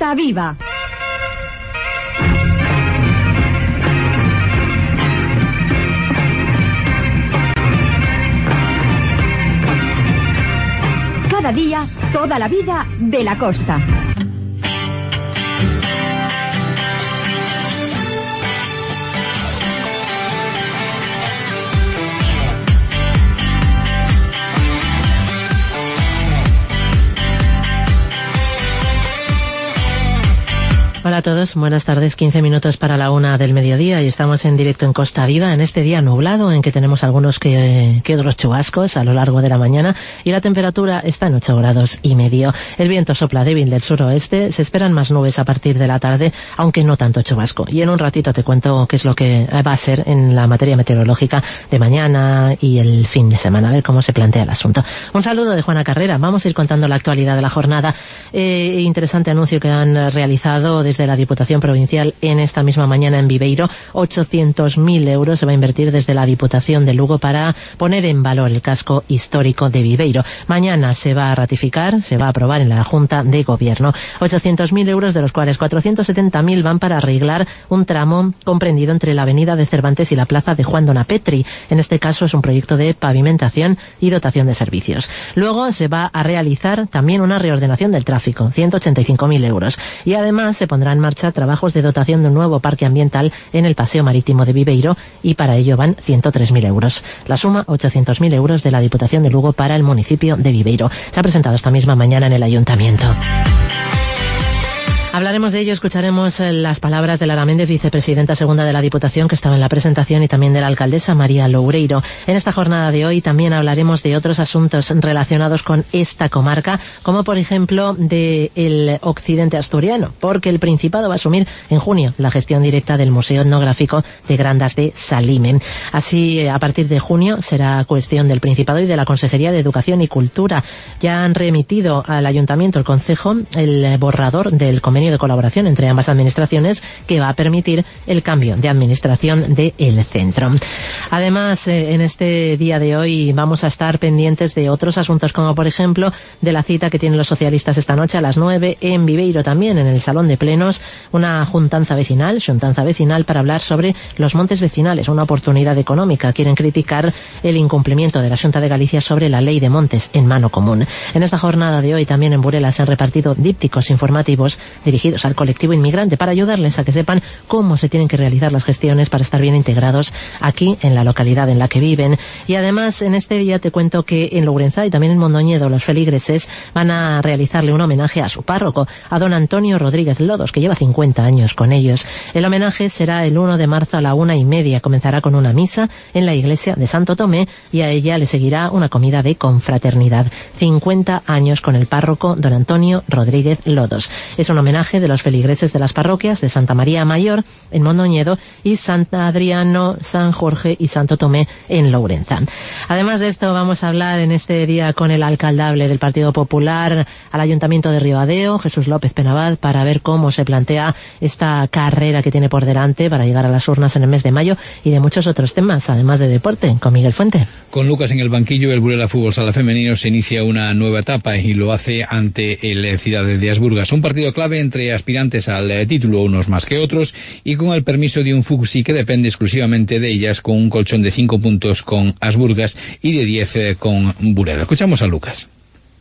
Costa Viva. Cada día, toda la vida de la costa. Hola a todos, buenas tardes, 15 minutos para la 1 del mediodía y estamos en directo en Costa Viva en este día nublado en que tenemos algunos que otros chubascos a lo largo de la mañana y la temperatura está en 8 grados y medio. El viento sopla débil del suroeste, se esperan más nubes a partir de la tarde, aunque no tanto chubasco. Y en un ratito te cuento qué es lo que va a ser en la materia meteorológica de mañana y el fin de semana, a ver cómo se plantea el asunto. Un saludo de Juana Carrera, vamos a ir contando la actualidad de la jornada. Interesante anuncio que han realizado desde la Diputación Provincial en esta misma mañana en Viveiro. 800.000 euros se va a invertir desde la Diputación de Lugo para poner en valor el casco histórico de Viveiro. Mañana se va a ratificar, se va a aprobar en la Junta de Gobierno. 800.000 euros, de los cuales 470.000 van para arreglar un tramo comprendido entre la avenida de Cervantes y la plaza de Juan Donapetri. En este caso es un proyecto de pavimentación y dotación de servicios. Luego se va a realizar también una reordenación del tráfico, 185.000 euros. Y además se pondrá en marcha trabajos de dotación de un nuevo parque ambiental en el Paseo Marítimo de Viveiro y para ello van 103.000 euros. La suma, 800.000 euros de la Diputación de Lugo para el municipio de Viveiro. Se ha presentado esta misma mañana en el Ayuntamiento. Hablaremos de ello, escucharemos las palabras de Lara Méndez, vicepresidenta segunda de la Diputación, que estaba en la presentación, y también de la alcaldesa María Loureiro. En esta jornada de hoy también hablaremos de otros asuntos relacionados con esta comarca, como por ejemplo del occidente asturiano, porque el Principado va a asumir en junio la gestión directa del Museo Etnográfico de Grandas de Salime. Así, a partir de junio será cuestión del Principado y de la Consejería de Educación y Cultura. Ya han remitido al Ayuntamiento, el Concejo, el borrador del convenio de colaboración entre ambas administraciones que va a permitir el cambio de administración del centro. Además, en este día de hoy vamos a estar pendientes de otros asuntos, como por ejemplo de la cita que tienen los socialistas esta noche a las 9 en Viveiro, también en el Salón de Plenos, una juntanza vecinal para hablar sobre los montes vecinales, una oportunidad económica. Quieren criticar el incumplimiento de la Xunta de Galicia sobre la ley de montes en mano común. En esta jornada de hoy también en Burela se han repartido dípticos informativos dirigidos al colectivo inmigrante para ayudarles a que sepan cómo se tienen que realizar las gestiones para estar bien integrados aquí en la localidad en la que viven. Y además en este día te cuento que en Lourenzá y también en Mondoñedo los feligreses van a realizarle un homenaje a su párroco, a don Antonio Rodríguez Lodos, que lleva 50 años con ellos. El homenaje será el 1 de marzo a la 1:30. Comenzará con una misa en la iglesia de Santo Tomé y a ella le seguirá una comida de confraternidad. 50 años con el párroco don Antonio Rodríguez Lodos. Es un homenaje de los feligreses de las parroquias de Santa María Mayor en Mondoñedo y Santa Adriano, San Jorge y Santo Tomé en Lourenzá. Además de esto, vamos a hablar en este día con el alcaldable del Partido Popular al Ayuntamiento de Ribadeo, Jesús López Penabad, para ver cómo se plantea esta carrera que tiene por delante para llegar a las urnas en el mes de mayo, y de muchos otros temas, además de deporte, con Miguel Fuente. Con Lucas en el banquillo, el Burela Fútbol Sala Femenino se inicia una nueva etapa y lo hace ante el Cidade de Asburgas, un partido clave entre aspirantes al título, unos más que otros, y con el permiso de un Fuxi que depende exclusivamente de ellas, con un colchón de 5 puntos con Asburgas y de 10 con Burela. Escuchamos a Lucas.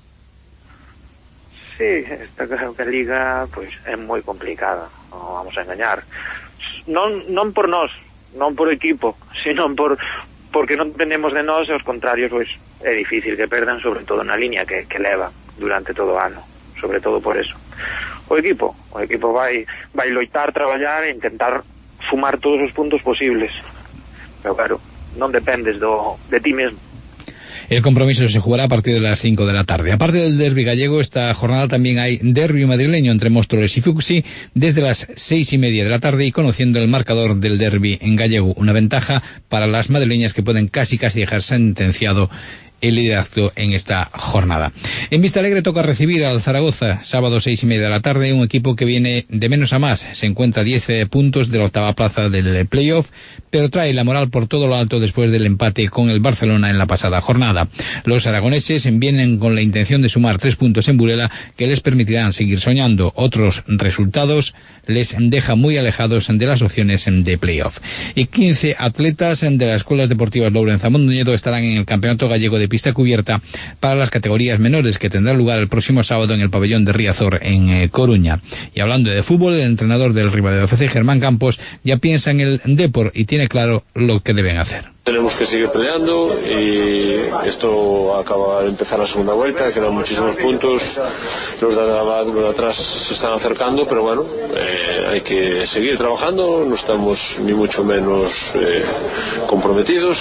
Sí, está claro que a Liga pues é moi complicada, non vamos a engañar. Non por nós, non por equipo, sino porque non dependemos de nós, e os contrarios pois é difícil que perdan, sobre todo na línea que leva durante todo o ano, sobre todo por eso. O equipo vai loitar, traballar e intentar sumar todos os puntos posibles, pero claro, non dependes de ti mesmo. El compromiso se jugará a partir de las 5 de la tarde. Aparte del derbi gallego, esta jornada también hay derbi madrileño entre Móstoles y Fuxi desde las 6:30 de la tarde, y conociendo el marcador del derbi en gallego, una ventaja para las madrileñas que pueden casi dejar sentenciado el liderazgo en esta jornada. En Vista Alegre toca recibir al Zaragoza, sábado 6:30 de la tarde, un equipo que viene de menos a más. Se encuentra a 10 puntos de la octava plaza del playoff, pero trae la moral por todo lo alto después del empate con el Barcelona en la pasada jornada. Los aragoneses vienen con la intención de sumar 3 puntos en Burela que les permitirán seguir soñando. Otros resultados les dejan muy alejados de las opciones de playoff. Y 15 atletas de las escuelas deportivas Lourenço Mondoñedo estarán en el Campeonato Gallego de Pista Cubierta para las categorías menores, que tendrá lugar el próximo sábado en el pabellón de Riazor en Coruña. Y hablando de fútbol, el entrenador del Ribadeo FC, Germán Campos, ya piensa en el Depor y tiene claro lo que deben hacer. Tenemos que seguir peleando y esto acaba de empezar la segunda vuelta, quedan muchísimos puntos, los de atrás se están acercando, pero bueno, hay que seguir trabajando, no estamos ni mucho menos comprometidos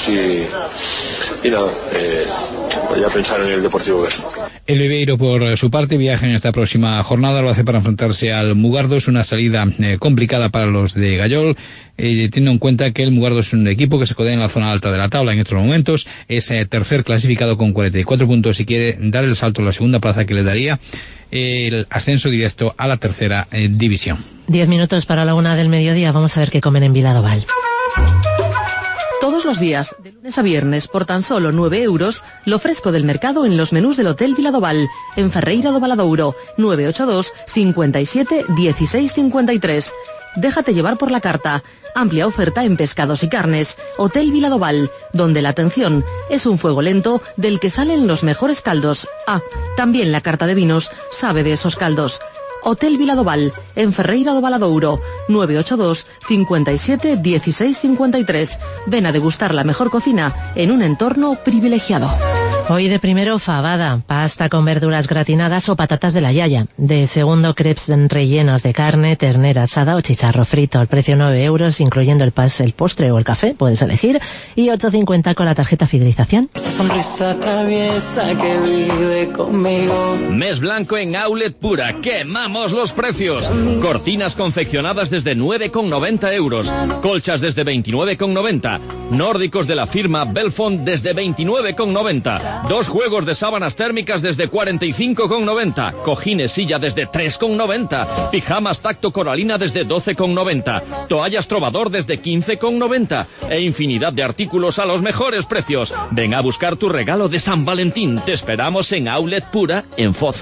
y nada, ya pensar en el Deportivo Ver. El Viveiro, por su parte, viaja en esta próxima jornada, lo hace para enfrentarse al Mugardos, una salida complicada para los de Gallol, teniendo en cuenta que el Mugardos es un equipo que se codea en la zona alta de la tabla en estos momentos, es tercer clasificado con 44 puntos y quiere dar el salto a la segunda plaza que le daría el ascenso directo a la tercera división. 10 minutos para la 1 del mediodía, vamos a ver qué comen en Viladoval. Todos los días, de lunes a viernes, por tan solo 9 euros, lo fresco del mercado en los menús del Hotel Viladoval, en Ferreira do Valadouro, 982 57 16 53. Déjate llevar por la carta. Amplia oferta en pescados y carnes. Hotel Viladoval, donde la atención es un fuego lento del que salen los mejores caldos. Ah, también la carta de vinos sabe de esos caldos. Hotel Viladoval, en Ferreira do Valadouro, 982 57 16 53. Ven a degustar la mejor cocina en un entorno privilegiado. Hoy de primero, fabada, pasta con verduras gratinadas o patatas de la yaya. De segundo, crepes rellenos de carne, ternera asada o chicharro frito. El precio 9 euros, incluyendo el postre o el café, puedes elegir. Y 8,50 con la tarjeta fidelización. Esa sonrisa traviesa que vive conmigo. Mes blanco en Outlet Pura. ¡Quemamos los precios! Cortinas confeccionadas desde 9,90 euros. Colchas desde 29,90. Nórdicos de la firma Belfont desde 29,90. 2 juegos de sábanas térmicas desde 45,90. Cojines silla desde 3,90. Pijamas tacto coralina desde 12,90. Toallas Trovador desde 15,90. E infinidad de artículos a los mejores precios. Ven a buscar tu regalo de San Valentín. Te esperamos en Outlet Pura, en Foz.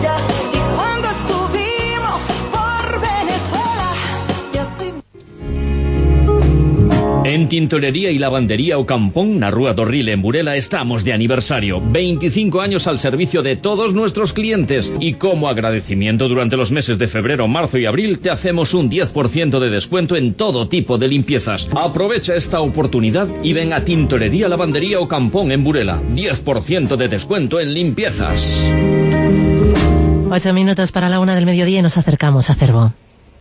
En Tintorería y Lavandería Ocampón, na Rúa do Ril en Burela, estamos de aniversario. 25 años al servicio de todos nuestros clientes. Y como agradecimiento, durante los meses de febrero, marzo y abril, te hacemos un 10% de descuento en todo tipo de limpiezas. Aprovecha esta oportunidad y ven a Tintorería Lavandería Ocampón en Burela. 10% de descuento en limpiezas. 8 minutos para la 1 del mediodía y nos acercamos a Cervo.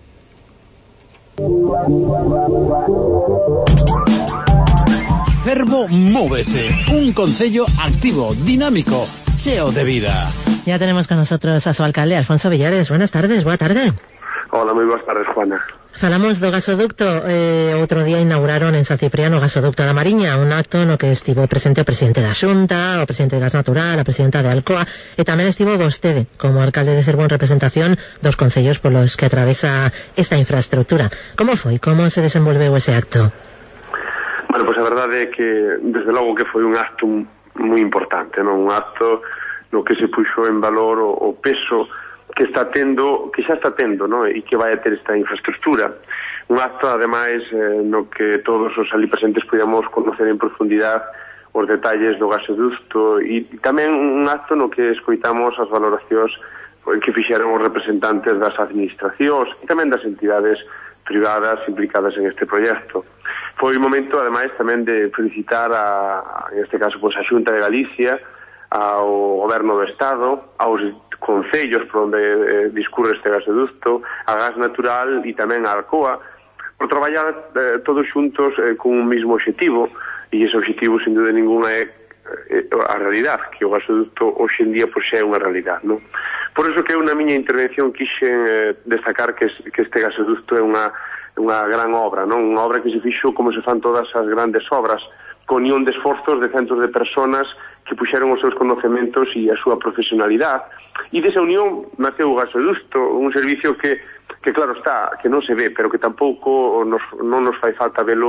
Cervo Móvese, un concello activo, dinámico, cheo de vida. Ya tenemos con nosotros a su alcalde, Alfonso Villares. Buenas tardes, boa tarde. Hola, moi boas tardes, Juana. Falamos do gasoducto. Outro día inauguraron en San Cipriano o gasoducto da Mariña, un acto no que estivo presente o presidente da Xunta, o presidente de Gas Natural, a presidenta de Alcoa, e tamén estivo vostede, como alcalde de Cervo, en representación dos concellos polos que atravesa esta infraestructura. Como foi? Como se desenvolveu ese acto? Bueno, pois a verdade é que, desde logo que foi un acto moi importante, non? Un acto no que se puxo en valor o peso que está tendo, que xa está tendo, non? E que vai a ter esta infraestructura. Un acto, ademais, no que todos os ali presentes podíamos conocer en profundidade os detalles do gasoducto e tamén un acto no que escoitamos as valoracións que fixeron os representantes das administracións e tamén das entidades privadas implicadas en este proxecto. Foi un momento, ademais, tamén de felicitar en este caso, a Xunta de Galicia, ao Goberno do Estado, aos concellos por onde discurre este gasoducto, a Gas Natural e tamén a Alcoa, por traballar todos xuntos con un mismo objetivo, e ese objetivo, sin dúda ninguna, é a realidade, que o gasoducto hoxe en día xa é unha realidade, non? Por iso que eu na miña intervención quixen destacar que este gasoducto é unha gran obra, non? Unha obra que se fixo como se fan todas as grandes obras, con unión de esforzos de centros de personas que puxeron os seus conocementos e a súa profesionalidade. E desa unión naceu o gasoducto, un servicio que claro está, que non se ve, pero que tampouco non nos fai falta velo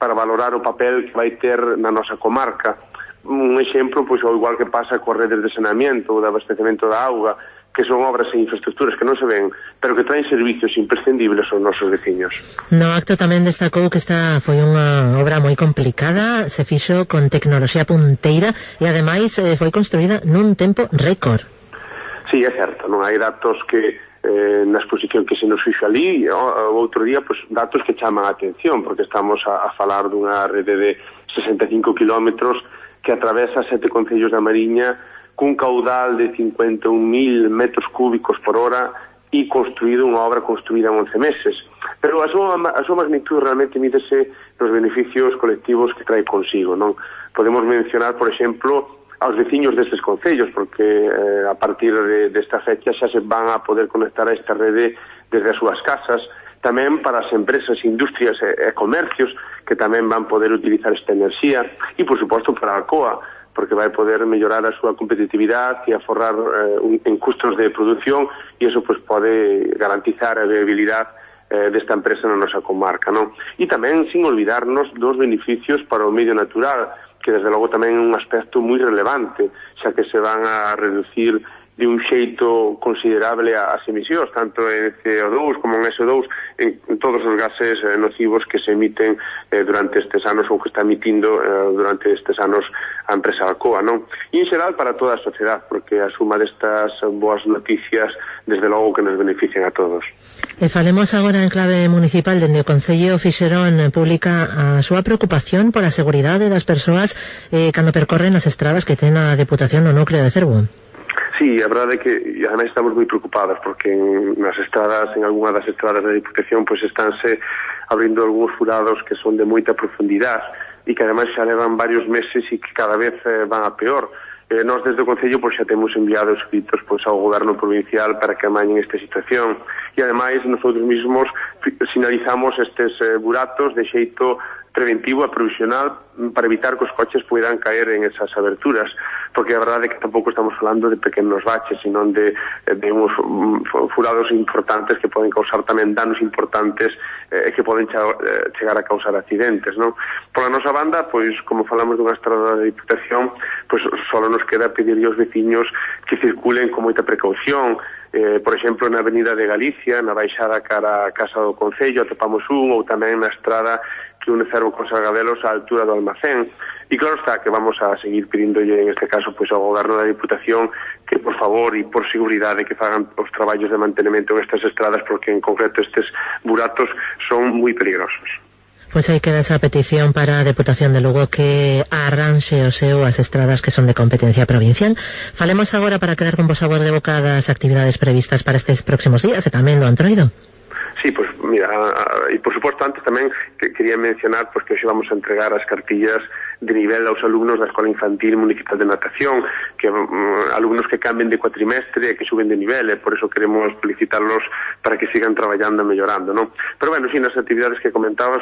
para valorar o papel que vai ter na nosa comarca. Un exemplo, pois, ao igual que pasa coas redes de saneamento ou de abastecemento da auga, que son obras e infraestructuras que non se ven, pero que traen servicios imprescindibles aos nosos veciños. No acto tamén destacou que esta foi unha obra moi complicada, se fixo con tecnoloxía punteira e ademais foi construída nun tempo récord. Sí, é certo, non hai datos que na exposición que se nos fixo ali, o outro día, pues, datos que chaman a atención, porque estamos a falar dunha rede de 65 kilómetros que atravesa 7 concellos da Mariña, cun caudal de 51.000 metros cúbicos por hora e construído unha obra construída en 11 meses. Pero a súa magnitud realmente mídese nos beneficios colectivos que trae consigo, non? Podemos mencionar, por exemplo, aos veciños destes concellos, porque a partir desta fecha xa se van a poder conectar a esta rede desde as súas casas, tamén para as empresas, industrias e comercios que tamén van poder utilizar esta enerxía e, por suposto, para a Alcoa, porque vai poder mellorar a súa competitividade e aforrar en custos de produción e iso pues, pode garantizar a viabilidade desta empresa na nosa comarca, non? E tamén sin olvidarnos dos beneficios para o medio natural, que desde logo tamén é un aspecto moi relevante, xa que se van a reducir de un xeito considerable as emisións, tanto en CO2 como en SO2, en todos os gases nocivos que se emiten durante estes anos ou que está emitindo durante estes anos a empresa Alcoa, non? E en xeral para toda a sociedade, porque a suma destas boas noticias desde logo que nos benefician a todos. E falemos agora en clave municipal. Dende o Concello fixeron pública a súa preocupación pola seguridade das persoas cando percorren as estradas que ten a Deputación no núcleo de Cervo. Sí, a verdade é que ademais estamos moi preocupados porque nas estradas, en algunha das estradas da Diputación, pois estánse abrindo algúns furados que son de moita profundidade e que ademais xa levan varios meses e que cada vez van a peor. Nós desde o Concello pois xa temos enviado escritos pois ao Goberno Provincial para que amañen esta situación e ademais nosotros mismos sinalizamos estes buratos de xeito preventivo e provisional para evitar que os coches puedan caer en esas aberturas, porque a verdade é que tampouco estamos falando de pequenos baches, sino de uns furados importantes que poden causar tamén danos importantes e que poden chegar a causar accidentes, non? Por a nosa banda, pois, como falamos dunha estrada de Diputación, pois só nos queda pedirle aos veciños que circulen con moita precaución. Por exemplo, na Avenida de Galicia, na baixada cara a Casa do Concello, atopamos ou tamén na estrada que une Cervo con Salgadelos á altura do Almacén. E claro está que vamos a seguir pedindolle, en este caso, pois ao Goberno da Diputación que, por favor, e por seguridade, que fagan os traballos de mantenimento en estas estradas, porque en concreto estes buratos son moi peligrosos. Pois aí queda esa petición para a Deputación de Lugo que arranxe o seu as estradas que son de competencia provincial. Falemos agora para quedar con vos sabor de boca das actividades previstas para estes próximos días e tamén do Antroido. Sí, pues mira, e por suposto antes tamén que quería mencionar pues, que hoxe vamos a entregar as cartillas de nivel aos alumnos da Escola Infantil Municipal de Natación, que alumnos que cambien de cuatrimestre e que suben de nivel, e por eso queremos felicitarlos para que sigan traballando e mellorando, non? Pero bueno, sí, nas actividades que comentabas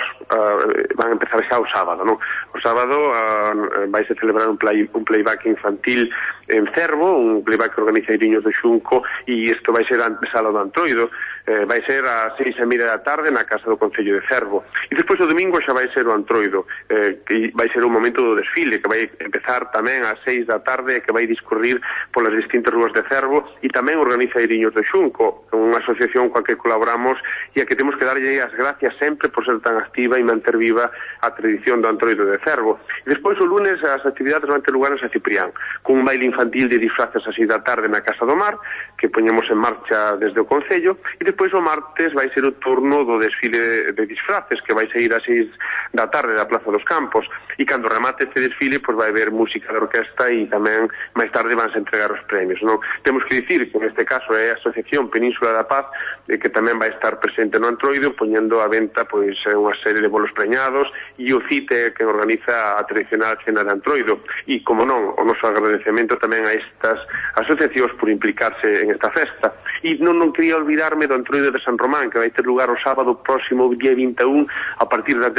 van a empezar xa o sábado, non? O sábado vai se celebrar un playback infantil en Cervo, un playback que organiza Iriños do Xunco, e isto vai ser a sala do Antroido, vai ser a 6:30 da tarde na Casa do Concello de Cervo, e despois o domingo xa vai ser o Antroido, que vai ser un momento do desfile, que vai empezar tamén ás 6 da tarde e que vai discurrir polas distintas rúas de Cervo, e tamén organiza Iriños do Xunco, unha asociación coa que colaboramos e a que temos que darlle as gracias sempre por ser tan activa e manter viva a tradición do Antroido de Cervo. E despois o lunes as actividades van ter lugar en San Ciprián, con un baile infantil de disfraces a 6 da tarde na Casa do Mar, que poñemos en marcha desde o Concello, e despois o martes vai ser o turno do desfile de disfraces, que vai sair a 6 da tarde da Plaza dos Campos, e cando remate este desfile, pois vai haber música de orquesta e tamén máis tarde vanse entregar os premios, non? Temos que dicir que neste caso é a Asociación Península da Paz, que tamén vai estar presente no Antroido, poñendo a venta pois unha serie de bolos preñados, e o CITE que organiza a tradicional cena de Antroido, e como non, o noso agradecemento tamén a estas asociacións por implicarse en esta festa. E non quería olvidarme do Antroido de San Román, que vai ter lugar o sábado próximo, día 21, a partir das 10:30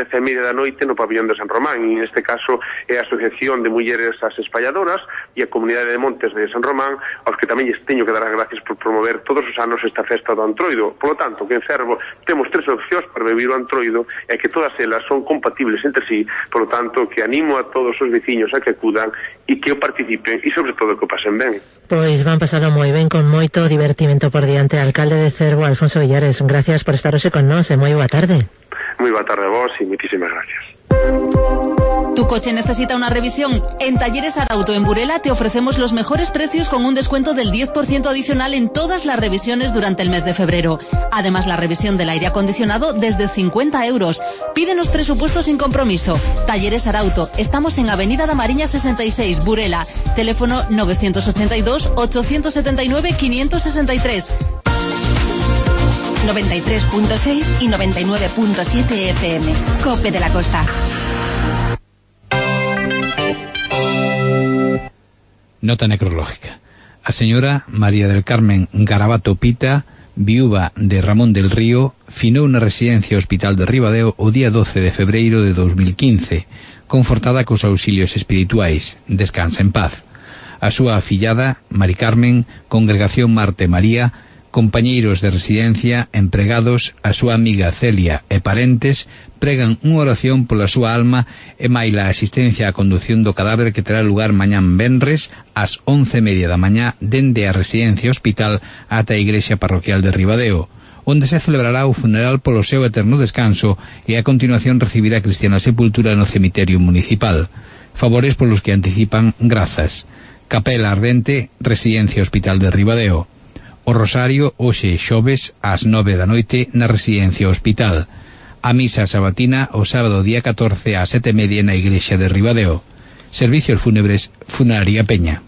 da noite no pabillón de San Román, e neste caso é a Asociación de Mulleres as Espalladoras e a Comunidade de Montes de San Román, aos que tamén lles teño que dar as gracias por promover todos os anos esta festa do Antroido. Por lo tanto, que en Cervo temos 3 opcións para beber o Antroido e que todas elas son compatibles entre sí, por lo tanto, que animo a todos os veciños a que acudan e que o participen e sobre todo que o pasen ben. Pois van pasalo moi ben, con moito divertimento por diante. Alcalde de Cervo, Alfonso Villares, gracias por estar hoxe con nós e moi boa tarde. Moi boa tarde a vos e moitísimas gracias. ¿Tu coche necesita una revisión? En Talleres Arauto en Burela te ofrecemos los mejores precios con un descuento del 10% adicional en todas las revisiones durante el mes de febrero. Además, la revisión del aire acondicionado desde 50 euros. Pídenos presupuesto sin compromiso. Talleres Arauto. Estamos en Avenida da Mariña 66, Burela. Teléfono 982-879-563. 93.6 y 99.7 FM. COPE de la Costa. Nota necrológica. A señora María del Carmen Garabato Pita, viúva de Ramón del Río, finou na residencia Hospital de Ribadeo o día 12 de febreiro de 2015, confortada cos auxilios espirituais. Descansa en paz. A súa afillada, Mari Carmen, Congregación Marte María, compañeiros de residencia, empregados, a súa amiga Celia e parentes pregan unha oración pola súa alma e maila a asistencia á condución do cadáver que terá lugar mañán venres ás 11:30 da mañá dende a residencia hospital ata a igrexa parroquial de Ribadeo, onde se celebrará o funeral polo seu eterno descanso e a continuación recibirá a cristiana sepultura no cemiterio municipal. Favores polos que anticipan grazas. Capela Ardente, residencia hospital de Ribadeo. O rosario hoxe xoves ás 9 da noite na residencia hospital. A misa sabatina o sábado día 14 ás 7:30 na igrexa de Ribadeo. Servicios fúnebres Funeraria Peña.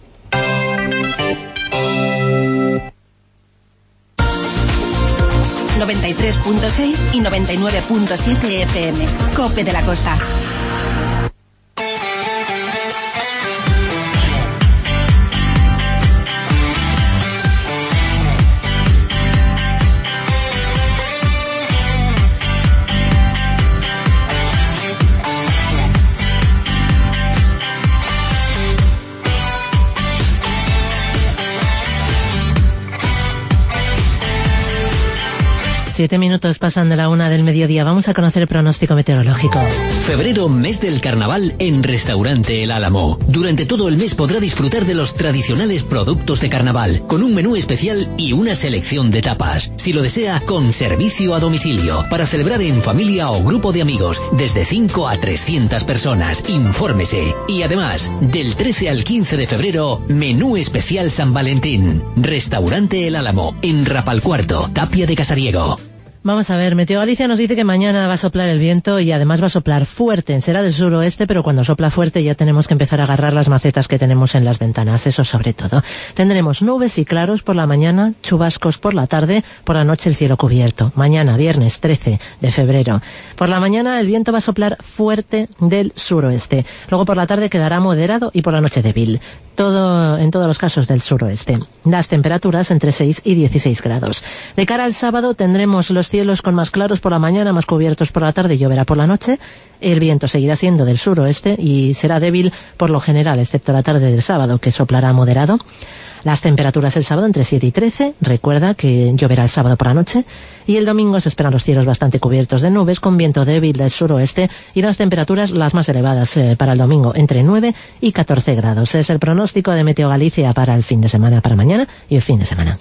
...93.6 y 99.7 FM. COPE de la Costa. Siete minutos pasan de la 1 del mediodía. Vamos a conocer el pronóstico meteorológico. Febrero, mes del carnaval en Restaurante El Álamo. Durante todo el mes podrá disfrutar de los tradicionales productos de carnaval, con un menú especial y una selección de tapas. Si lo desea, con servicio a domicilio, para celebrar en familia o grupo de amigos, desde 5 a 300 personas. Infórmese. Y además, del 13 al 15 de febrero, menú especial San Valentín. Restaurante El Álamo, en Rapalcuarto, Tapia de Casariego. Vamos a ver, Meteo Galicia nos dice que mañana va a soplar el viento y además va a soplar fuerte. Será del suroeste, pero cuando sopla fuerte ya tenemos que empezar a agarrar las macetas que tenemos en las ventanas, eso sobre todo. Tendremos nubes y claros por la mañana, chubascos por la tarde, por la noche el cielo cubierto. Mañana, viernes 13 de febrero. Por la mañana el viento va a soplar fuerte del suroeste. Luego por la tarde quedará moderado y por la noche débil. Todo en todos los casos del suroeste. Las temperaturas entre 6 y 16 grados. De cara al sábado tendremos los cielos con más claros por la mañana, más cubiertos por la tarde y lloverá por la noche. El viento seguirá siendo del suroeste y será débil por lo general, excepto la tarde del sábado, que soplará moderado. Las temperaturas el sábado entre 7 y 13, recuerda que lloverá el sábado por la noche, y el domingo se esperan los cielos bastante cubiertos de nubes con viento débil del suroeste y las temperaturas las más elevadas para el domingo entre 9 y 14 grados. Es el pronóstico de Meteo Galicia para el fin de semana, para mañana y el fin de semana.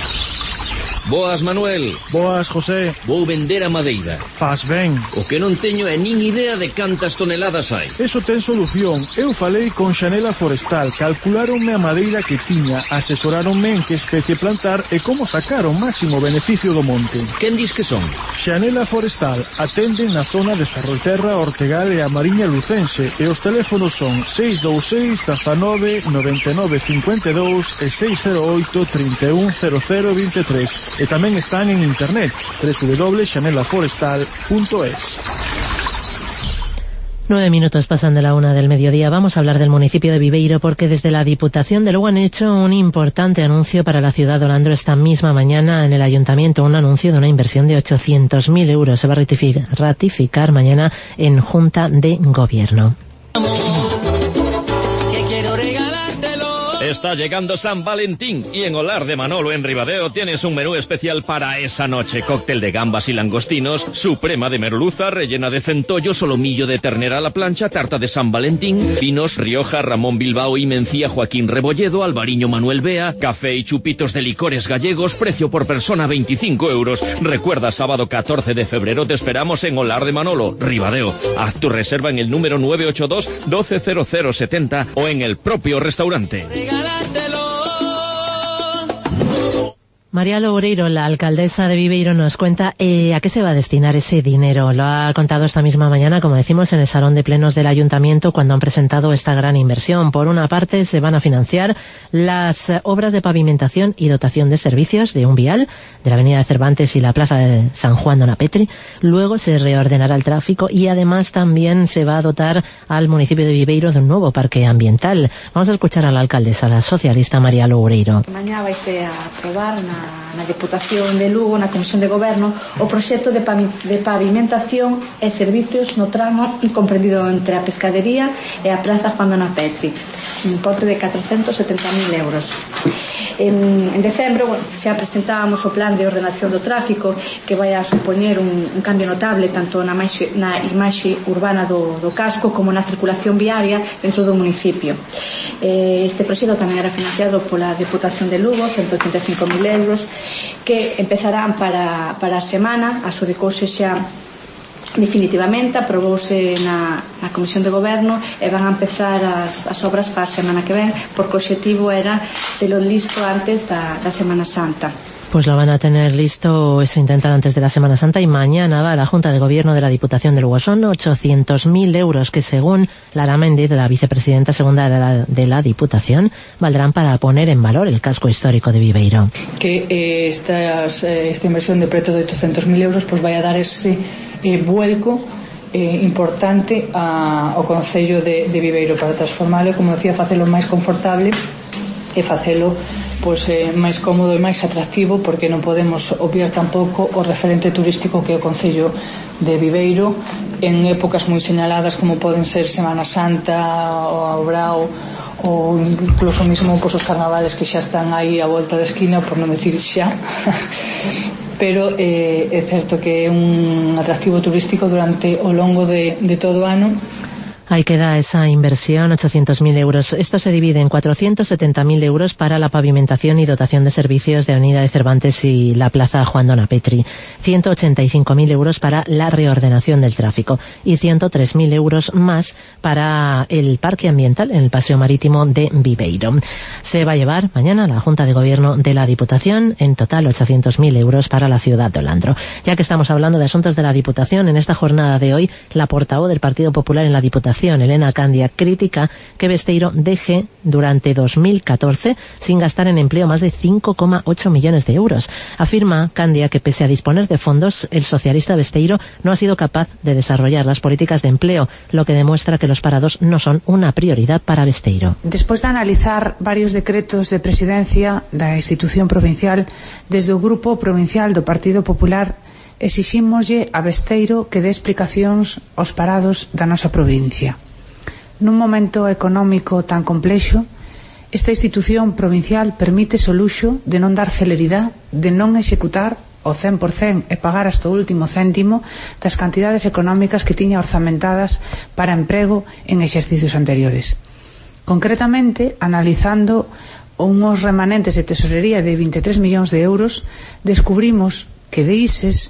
Boas, Manuel. Boas, José. Vou vender a madeira. Faz ben. O que non teño é nin idea de cantas toneladas hai. Eso ten solución. Eu falei con Xanela Forestal, calcularonme a madeira que tiña, asesoráronme en que especie plantar e como sacar o máximo beneficio do monte. Quen dis que son? Xanela Forestal, atenden na zona de Ferrolterra, Ortegal e a Mariña Lucense, e os teléfonos son 626 19 99 52 e 608 31 00 23. E tamén están en internet www.xanelaforestal.es. 9 minutos pasan de la 1 del mediodía. Vamos a hablar del municipio de Viveiro porque desde la Diputación de Lugo han hecho un importante anuncio para la ciudad de Olandro esta misma mañana en el ayuntamiento. Un anuncio de una inversión de 800.000 euros. Se va a ratificar mañana en Junta de Gobierno. Está llegando San Valentín y en Olar de Manolo en Ribadeo tienes un menú especial para esa noche. Cóctel de gambas y langostinos, suprema de merluza rellena de centollo, solomillo de ternera a la plancha, tarta de San Valentín, vinos Rioja, Ramón Bilbao y Mencía Joaquín Rebolledo, Alvariño Manuel Bea, café y chupitos de licores gallegos, precio por persona 25 euros. Recuerda, sábado 14 de febrero te esperamos en Olar de Manolo, Ribadeo. Haz tu reserva en el número 982 120070 o en el propio restaurante. María Loureiro, la alcaldesa de Viveiro, nos cuenta a qué se va a destinar ese dinero. Lo ha contado esta misma mañana, como decimos, en el Salón de Plenos del Ayuntamiento cuando han presentado esta gran inversión. Por una parte, se van a financiar las obras de pavimentación y dotación de servicios de un vial de la avenida de Cervantes y la plaza de San Juan Donapetri. Luego se reordenará el tráfico y además también se va a dotar al municipio de Viveiro de un nuevo parque ambiental. Vamos a escuchar a la alcaldesa, la socialista María Loureiro. Mañá vaise a aprobar na Diputación de Lugo, na Comisión de Goberno, o proxecto de pavimentación e servicios no tramo comprendido entre a pescadería e a Praza Juan Donapetri, un importe de 470.000 euros. En decembro, xa presentábamos o plan de ordenación do tráfico que vai a supoñer un cambio notable tanto na imaxe urbana do casco como na circulación viaria dentro do municipio. Este proxecto tamén era financiado pola Diputación de Lugo, 185.000 euros, que empezarán para a semana, adxudicouse xa definitivamente, aprobouse na Comisión de Goberno e van a empezar as obras para a semana que ven, porque o obxectivo era telo listo antes da Semana Santa. Pues lo van a tener listo, eso intentan antes de la Semana Santa, y mañana va a la Junta de Gobierno de la Diputación de Lugo. Son 800.000 euros que, según Lara Méndez, la vicepresidenta segunda de la Diputación, valdrán para poner en valor el casco histórico de Viveiro. Que esta inversión de preto de 800.000 euros pues vai a dar ese vuelco importante ao Concello de Viveiro para transformarlo, como decía, facelo máis confortable e facelo máis cómodo e máis atractivo, porque non podemos obviar tampouco o referente turístico que é o Concello de Viveiro en épocas moi señaladas como poden ser Semana Santa ou Obrao ou incluso mismo os carnavales que xa están aí a volta da esquina, por non decir xa. Pero é certo que é un atractivo turístico durante o longo de todo o ano. Ahí queda esa inversión, 800.000 euros. Esto se divide en 470.000 euros para la pavimentación y dotación de servicios de Avenida de Cervantes y la Plaza Juan Donapetri, 185.000 euros para la reordenación del tráfico y 103.000 euros más para el parque ambiental en el Paseo Marítimo de Viveiro. Se va a llevar mañana a la Junta de Gobierno de la Diputación, en total 800.000 euros para la ciudad de Olandro. Ya que estamos hablando de asuntos de la Diputación, en esta jornada de hoy, la portavoz del Partido Popular en la Diputación, Elena Candia, critica que Besteiro deje durante 2014 sin gastar en empleo más de 5,8 millones de euros. Afirma Candia que pese a disponer de fondos, el socialista Besteiro no ha sido capaz de desarrollar las políticas de empleo, lo que demuestra que los parados no son una prioridad para Besteiro. Despois de analizar varios decretos de presidencia da institución provincial, desde o Grupo Provincial do Partido Popular exixímoslle a Besteiro que dé explicacións aos parados da nosa provincia. Nun momento económico tan complexo, esta institución provincial permítese o luxo de non dar celeridade, de non executar o 100% e pagar hasta o último céntimo das cantidades económicas que tiña orzamentadas para emprego en exercicios anteriores. Concretamente, analizando unhos remanentes de tesorería de 23 millóns de euros, descubrimos que de ISES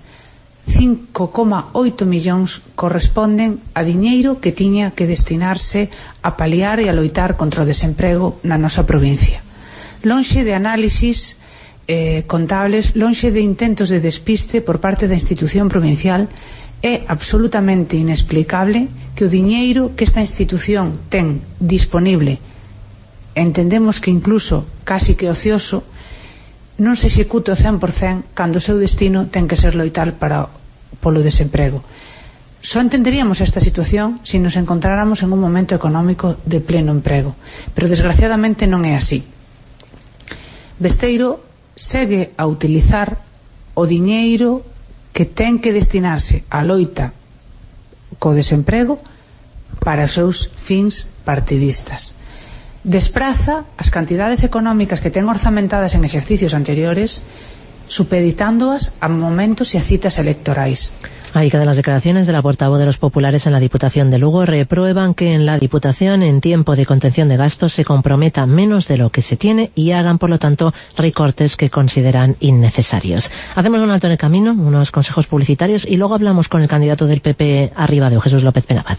5,8 millóns corresponden a diñeiro que tiña que destinarse a paliar e a loitar contra o desemprego na nosa provincia. Lonxe de análisis contables, lonxe de intentos de despiste por parte da institución provincial, é absolutamente inexplicable que o diñeiro que esta institución ten disponible, entendemos que incluso casi que ocioso, non se execute o 100% cando o seu destino ten que ser loitar polo desemprego. Só entenderíamos esta situación se nos encontráramos en un momento económico de pleno emprego, pero desgraciadamente non é así. Besteiro segue a utilizar o diñeiro que ten que destinarse á loita co desemprego para os seus fins partidistas. Despraza as cantidades económicas que ten orzamentadas en exercicios anteriores, supeditándoas a momentos e a citas electorais. Ahí quedan las declaraciones de la portavoz de los populares en la Diputación de Lugo. Reprueban que en la Diputación, en tiempo de contención de gastos, se comprometa menos de lo que se tiene y hagan, por lo tanto, recortes que consideran innecesarios. Hacemos un alto en el camino, unos consejos publicitarios y luego hablamos con el candidato del PP a Ribadeo, Jesús López Penabad.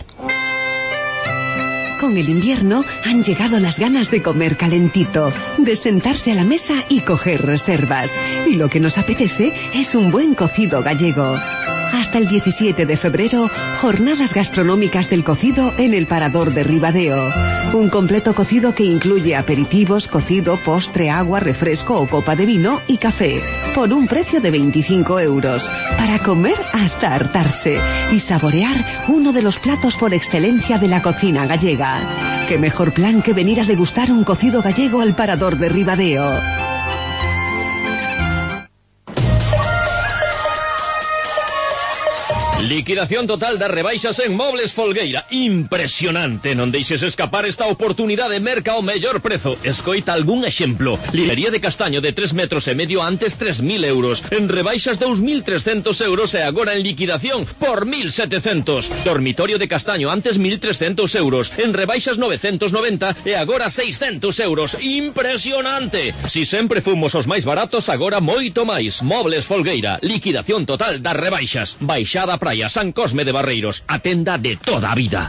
Con el invierno han llegado las ganas de comer calentito, de sentarse a la mesa y coger reservas. Y lo que nos apetece es un buen cocido gallego. Hasta el 17 de febrero, jornadas gastronómicas del cocido en el Parador de Ribadeo. Un completo cocido que incluye aperitivos, cocido, postre, agua, refresco o copa de vino y café, por un precio de 25 €, para comer hasta hartarse y saborear uno de los platos por excelencia de la cocina gallega. ¿Qué mejor plan que venir a degustar un cocido gallego al Parador de Ribadeo? Liquidación total das rebaixas en Mobles Folgueira. Impresionante. Non deixes escapar esta oportunidade. Merca ao mellor prezo. Escoita algún exemplo. Librería de castaño de 3,5 metros antes 3.000 €. En rebaixas 2.300 € e agora en liquidación por 1.700. Dormitorio de castaño antes 1.300 €. En rebaixas 990 e agora 600 €. Impresionante. Si sempre fomos os máis baratos, agora moito máis. Mobles Folgueira. Liquidación total das rebaixas. Baixada Praia San Cosme de Barreiros, a tenda de toda a vida.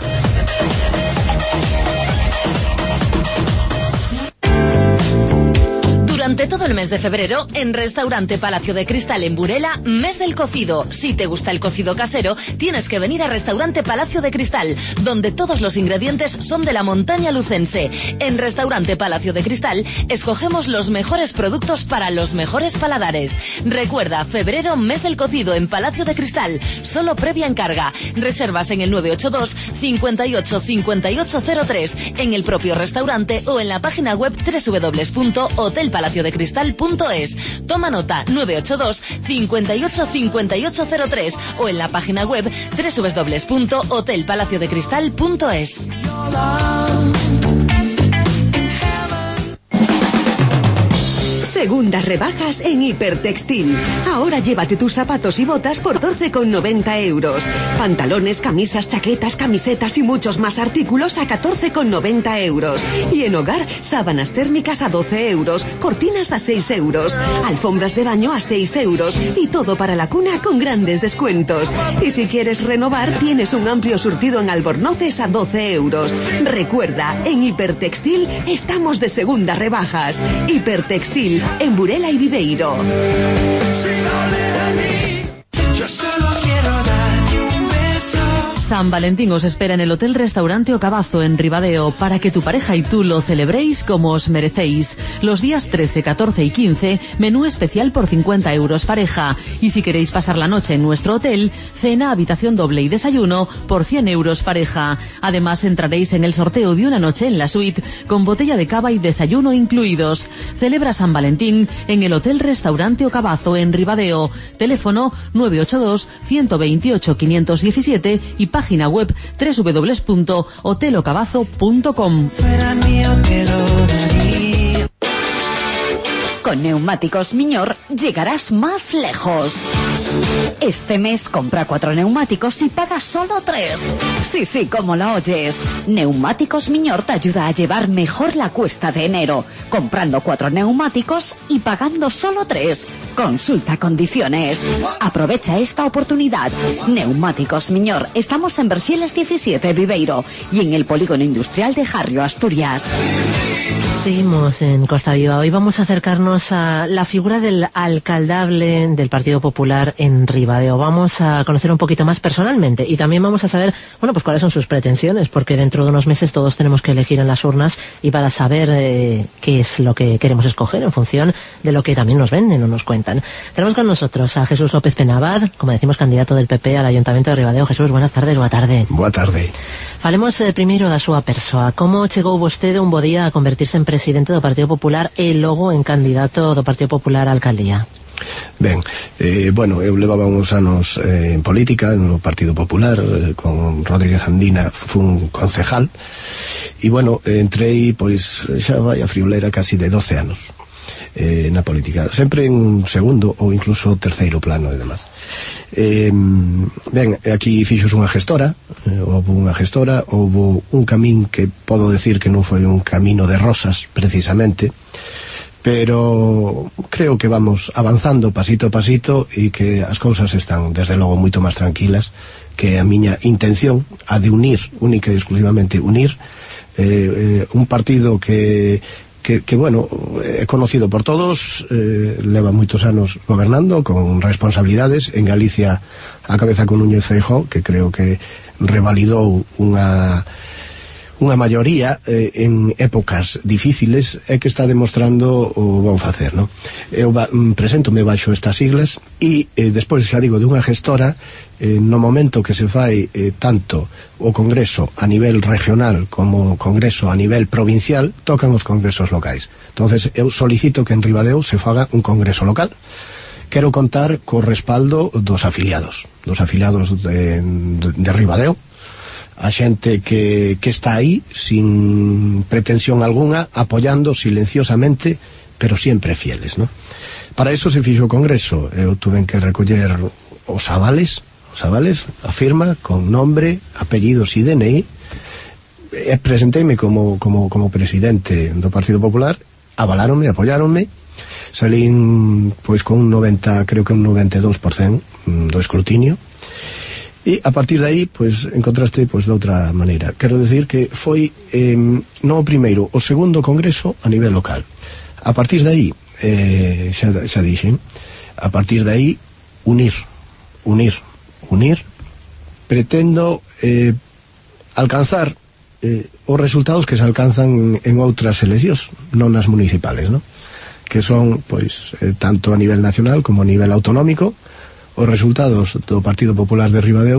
Durante todo el mes de febrero, en Restaurante Palacio de Cristal en Burela, mes del cocido. Si te gusta el cocido casero, tienes que venir a Restaurante Palacio de Cristal, donde todos los ingredientes son de la montaña lucense. En Restaurante Palacio de Cristal, escogemos los mejores productos para los mejores paladares. Recuerda, febrero, mes del cocido en Palacio de Cristal, solo previa encarga. Reservas en el 982 58 5803, en el propio restaurante o en la página web www.hotelpalaciodecristal.es. Toma nota, 982 58 5803 o en la página web www.hotelpalaciodecristal.es. Segundas rebajas en Hipertextil. Ahora llévate tus zapatos y botas por 14,90 €. Pantalones, camisas, chaquetas, camisetas y muchos más artículos a 14,90 €. Y en hogar, sábanas térmicas a 12 €, cortinas a 6 €, alfombras de baño a 6 € y todo para la cuna con grandes descuentos. Y si quieres renovar, tienes un amplio surtido en albornoces a 12 €. Recuerda, en Hipertextil estamos de segundas rebajas. Hipertextil en Burela y Viveiro. San Valentín os espera en el Hotel Restaurante O Cabazo en Ribadeo para que tu pareja y tú lo celebréis como os merecéis. Los días 13, 14 y 15, menú especial por 50 € pareja. Y si queréis pasar la noche en nuestro hotel, cena, habitación doble y desayuno por 100 € pareja. Además entraréis en el sorteo de una noche en la suite con botella de cava y desayuno incluidos. Celebra San Valentín en el Hotel Restaurante O Cabazo en Ribadeo. Teléfono 982 128 517 y página web www.hotelocabazo.com. Con Neumáticos Miñor llegarás más lejos. Este mes compra 4 neumáticos y paga solo 3. Sí, como lo oyes. Neumáticos Miñor te ayuda a llevar mejor la cuesta de enero, comprando 4 neumáticos y pagando solo 3. Consulta condiciones. Aprovecha esta oportunidad. Neumáticos Miñor. Estamos en Verxeles 17, Viveiro, y en el Polígono Industrial de Jarrio, Asturias. Seguimos en Costa Viva. Hoy vamos a acercarnos a la figura del alcaldable del Partido Popular en Ribadeo. Vamos a conocer un poquito más personalmente y también vamos a saber, bueno, pues cuáles son sus pretensiones, porque dentro de unos meses todos tenemos que elegir en las urnas y para saber qué es lo que queremos escoger en función de lo que también nos venden o nos cuentan. Tenemos con nosotros a Jesús López Penabad, como decimos, candidato del PP al Ayuntamiento de Ribadeo. Jesús, buenas tardes, boa tarde. Boa tarde. Falemos primeiro da súa persoa. Como chegou vostede un bo día a convertirse en presidente do Partido Popular e logo en candidato do Partido Popular á alcaldía? Ben, bueno, eu levaba uns anos en política no Partido Popular, con Rodríguez Andina fun concejal e bueno, entrei pois xa vai a friolera casi de 12 anos na política, sempre en segundo ou incluso terceiro plano e demás. Ben, aquí fixos unha gestora, houve un camín que podo decir que non foi un camino de rosas precisamente, pero creo que vamos avanzando pasito a pasito e que as cousas están desde logo moito máis tranquilas, que a miña intención a de unir, única e exclusivamente unir un partido que bueno, é conocido por todos, leva moitos anos gobernando con responsabilidades en Galicia a cabeza con Núñez Feijóo, que creo que revalidou unha maioría en épocas difíciles e que está demostrando o bon facer, no? Eu preséntome baixo estas siglas e despois, xa digo, dunha gestora, no momento que se fai tanto o congreso a nivel regional como o congreso a nivel provincial, tocan os congresos locais. Entonces eu solicito que en Ribadeo se faga un congreso local. Quero contar co respaldo dos afiliados de Ribadeo, a xente que está aí sin pretensión algunha, apoyando silenciosamente pero siempre fieles, ¿no? Para eso se fixo o congreso. Eu tuve que recoller os avales, a firma con nombre, apellidos e DNI, e presenteime como presidente do Partido Popular, avaláronme, apoyáronme, salín pois con un 90, creo que un 92% do escrutinio. E a partir de aí, pois, encontraste pois de outra maneira. Quero decir que foi non o primeiro, o segundo congreso a nivel local. A partir de aí, xa dixen, a partir de aí, unir. Pretendo alcanzar os resultados que se alcanzan en outras eleccións, non nas municipales, ¿no? Que son, pois, tanto a nivel nacional como a nivel autonómico. Os resultados do Partido Popular de Ribadeo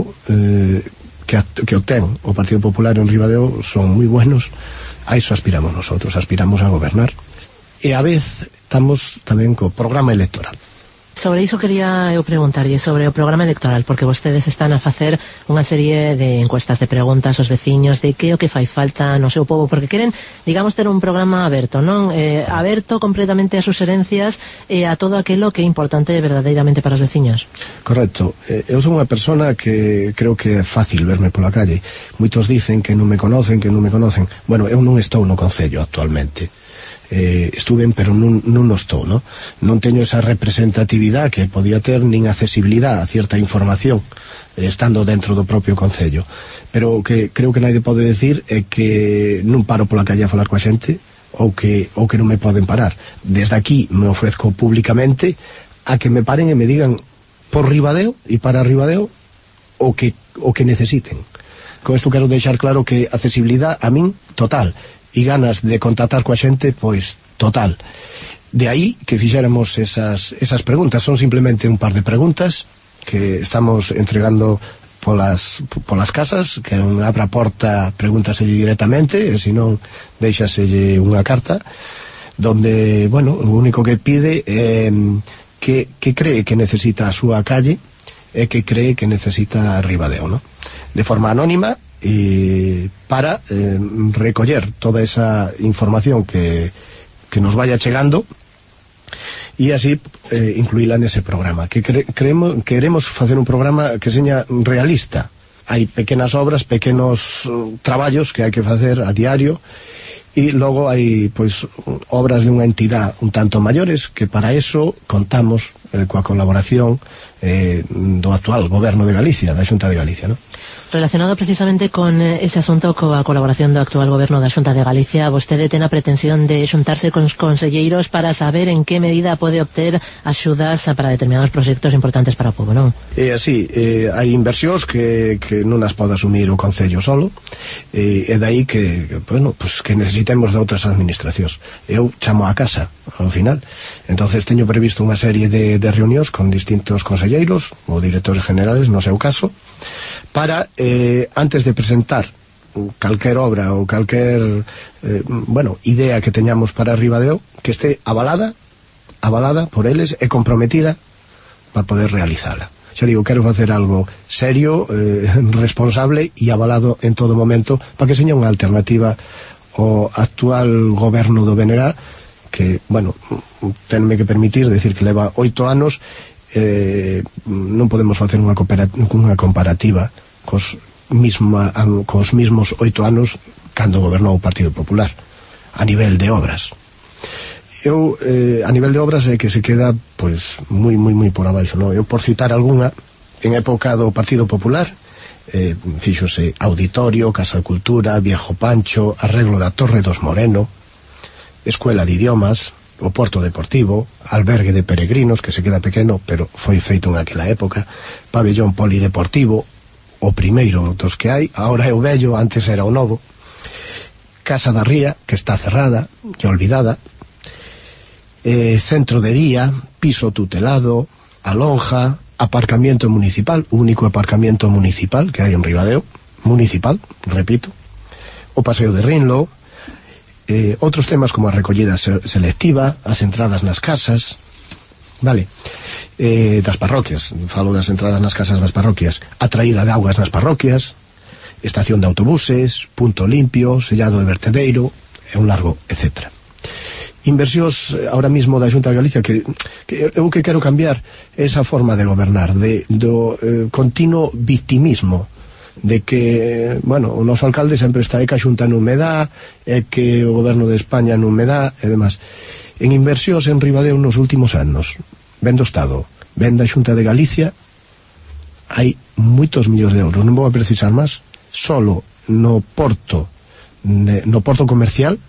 que obtén o Partido Popular en Ribadeo son moi buenos. A iso aspiramos nosotros, aspiramos a gobernar e a vez estamos tamén co programa electoral. Sobre iso quería eu preguntarlle sobre o programa electoral, porque vostedes están a facer unha serie de encuestas de preguntas aos veciños de que o que fai falta no seu pobo, porque queren, digamos, ter un programa aberto, non? Aberto completamente a sus herencias e a todo aquilo que é importante verdadeiramente para os veciños. Correcto. Eu son unha persona que creo que é fácil verme pola calle. Moitos dicen que non me conocen. Bueno, eu non estou no Concello actualmente. Estuven, pero non estou, ¿no? Non teño esa representatividade que podía ter, nin accesibilidade a cierta información estando dentro do propio Concello, pero que creo que naide pode decir é que non paro pola calle a falar coa xente ou que non me poden parar. Desde aquí me ofrezco públicamente a que me paren e me digan por Ribadeo e para Ribadeo o que necesiten. Con isto quero deixar claro que accesibilidade a min total, e ganas de contactar coa xente, pois, total. De aí que fixéramos esas preguntas. Son simplemente un par de preguntas que estamos entregando polas casas, que non abra a porta, pregúntaselle directamente, e se non, deixaselle unha carta, donde, bueno, o único que pide é que cree que necesita a súa calle e que cree que necesita Ribadeo, ¿no? De forma anónima, para recoller toda esa información que nos vaya chegando e así incluíla nese programa, que queremos facer un programa que seña realista. Hai pequenas obras, pequenos traballos que hai que facer a diario, e logo hai pois obras de unha entidade un tanto maiores, que para eso contamos coa colaboración do actual goberno de Galicia, da Xunta de Galicia, ¿no? Relacionado precisamente con ese asunto, coa colaboración do actual goberno da Xunta de Galicia, vostede ten a pretensión de xuntarse con os conselleiros para saber en que medida pode obter axudas para determinados proxectos importantes para o povo, non? É así, hai inversións que non as pode asumir o Concello solo, e dai que, bueno, pues que necesitemos de outras administracións. Eu chamo a casa, ao final. Entonces teño previsto unha serie de reunións con distintos conselleiros ou directores generales, no seu caso, para, antes de presentar calquer obra ou calquer idea que teñamos para Ribadeo, que este avalada por eles e comprometida para poder realizala. Xa digo, quero facer algo serio, responsable e avalado en todo momento para que seña unha alternativa ao actual goberno do BNG, que, bueno, tenme que permitir decir que leva 8 anos. Non podemos facer unha comparativa cos mismos 8 anos cando gobernou o Partido Popular a nivel de obras. Eu, a nivel de obras, é que se queda pois moi por abaixo, non? Eu, por citar algunha, en época do Partido Popular fíxose Auditorio, Casa de Cultura, Viejo Pancho, arreglo da Torre dos Moreno, Escuela de Idiomas, o Porto Deportivo, albergue de peregrinos, que se queda pequeno, pero foi feito en aquela época, pabellón polideportivo, o primeiro dos que hai, agora é o vello, antes era o novo, Casa da Ría, que está cerrada e olvidada, centro de día, piso tutelado, a lonja, aparcamiento municipal, o único aparcamiento municipal que hai en Ribadeo, municipal, repito, o paseo de Rinlo, outros temas como a recollida selectiva, as entradas nas casas, vale, das parroquias, falo das entradas nas casas das parroquias, a traída de augas nas parroquias, estación de autobuses, punto limpio, sellado de vertedeiro, e un largo, etcétera. Inversións ahora mismo da Xunta de Galicia que eu que quero cambiar esa forma de gobernar, do continuo victimismo, de que, bueno, o noso alcalde sempre está que a Xunta non me dá, e que o goberno de España non me dá, e demás. En inversións en Ribadeo nos últimos anos, ben do Estado, ben da Xunta de Galicia, hai moitos millóns de euros, non vou a precisar máis, solo no porto comercial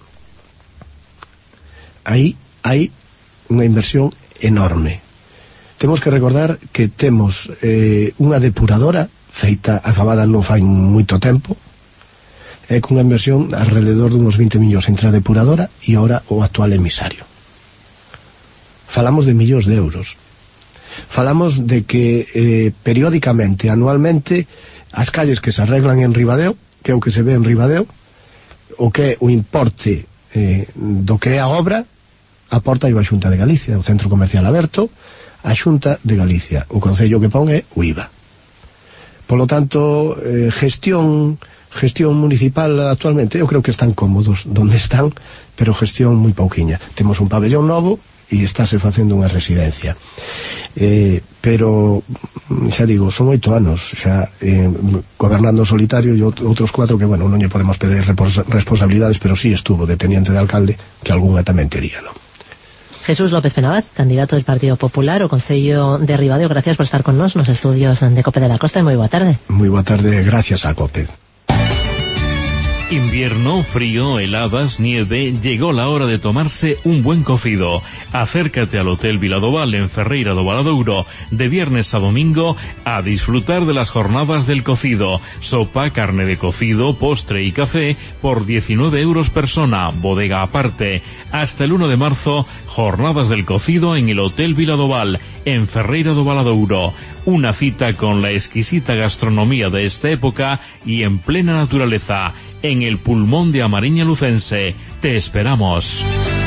aí hai unha inversión enorme. Temos que recordar que temos unha depuradora feita, acabada non fai moito tempo, con unha inversión alrededor de unos 20 millóns entre a depuradora e ahora o actual emisario. Falamos de millóns de euros. Falamos de que periódicamente, anualmente, as calles que se arreglan en Ribadeo, que é o que se ve en Ribadeo, o que é o importe do que é a obra, aporta a Xunta de Galicia, o Centro Comercial Aberto, a Xunta de Galicia. O concello que pon é o IVA. Polo tanto, gestión municipal actualmente, eu creo que están cómodos donde están, pero gestión moi pouquiña. Temos un pabellón novo e estáse facendo unha residencia. Pero, xa digo, son 8 anos xa gobernando solitario e outros 4 que, bueno, non lle podemos pedir responsabilidades, pero sí estuvo de teniente de alcalde, que algunha tamén tería, non? Jesús López Fenabat, candidato del Partido Popular o Concello de Ribadeo, gracias por estar con nos nos estudios de COPE de la Costa e moi boa tarde. Moi boa tarde, gracias a COPE. Invierno, frío, heladas, nieve, llegó la hora de tomarse un buen cocido. Acércate al Hotel Viladoval en Ferreira do Valadouro de viernes a domingo a disfrutar de las jornadas del cocido. Sopa, carne de cocido, postre y café por 19 euros persona, bodega aparte. Hasta el 1 de marzo, jornadas del cocido en el Hotel Viladoval en Ferreira do Valadouro. Una cita con la exquisita gastronomía de esta época y en plena naturaleza. En el pulmón de Amariña Lucense. Te esperamos.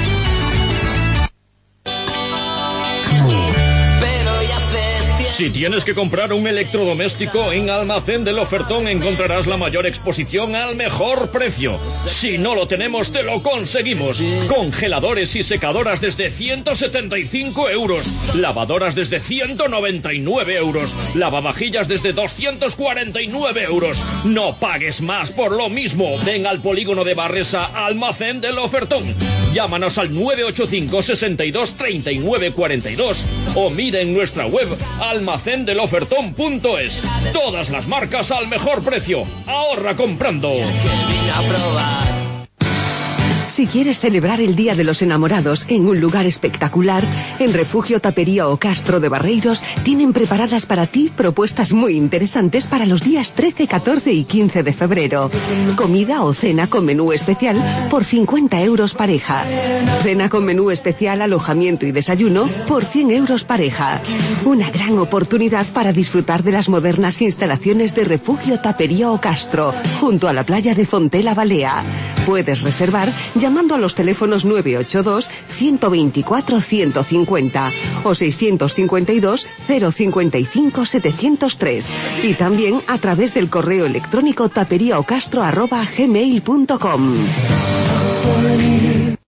Si tienes que comprar un electrodoméstico, en Almacén del Ofertón encontrarás la mayor exposición al mejor precio. Si no lo tenemos, te lo conseguimos. Congeladores y secadoras desde 175 euros. Lavadoras desde 199 euros. Lavavajillas desde 249 euros. No pagues más por lo mismo. Ven al polígono de Barresa, Almacén del Ofertón. Llámanos al 985 62 39 42 o mire en nuestra web almacendelofertón.es. Todas las marcas al mejor precio. Ahorra comprando. Si quieres celebrar el Día de los Enamorados en un lugar espectacular, en Refugio Tapería o Castro de Barreiros tienen preparadas para ti propuestas muy interesantes para los días 13, 14 y 15 de febrero. Comida o cena con menú especial por 50 euros pareja. Cena con menú especial, alojamiento y desayuno por 100 euros pareja. Una gran oportunidad para disfrutar de las modernas instalaciones de Refugio Tapería o Castro, junto a la playa de Fontela Balea. Puedes reservar llamando a los teléfonos 982 124 150 o 652 055 703 y también a través del correo electrónico taperiaocastro@gmail.com.